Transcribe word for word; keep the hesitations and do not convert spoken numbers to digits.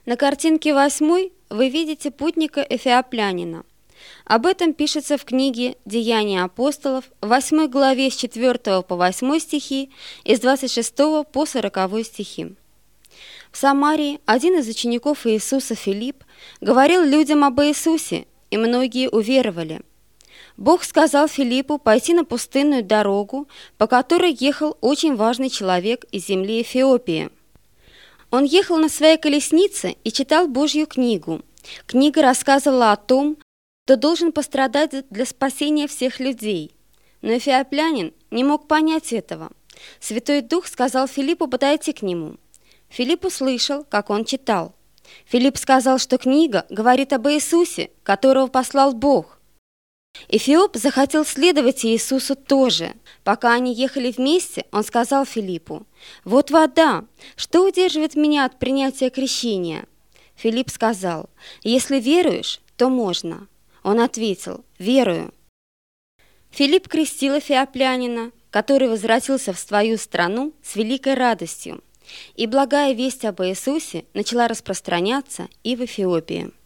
На картинке восьмой вы видите путника эфиоплянина. Об этом пишется в книге «Деяния апостолов» в восьмой главе с четвёртого по восьмой стихи и с двадцать шестого по сороковой стихи. В Самарии один из учеников Иисуса, Филипп, говорил людям об Иисусе, и многие уверовали. Бог сказал Филиппу пойти на пустынную дорогу, по которой ехал очень важный человек из земли Эфиопии. Он ехал на своей колеснице и читал Божью книгу. Книга рассказывала о том, кто должен пострадать для спасения всех людей. Но эфиоплянин не мог понять этого. Святой Дух сказал Филиппу подойти к нему. Филипп услышал, как он читал. Филипп сказал, что книга говорит об Иисусе, которого послал Бог. Эфиоп захотел следовать Иисусу тоже. Пока они ехали вместе, он сказал Филиппу: «Вот вода, что удерживает меня от принятия крещения?» Филипп сказал: «Если веруешь, то можно». Он ответил: «Верую». Филипп крестил эфиоплянина, который возвратился в свою страну с великой радостью, и благая весть об Иисусе начала распространяться и в Эфиопии.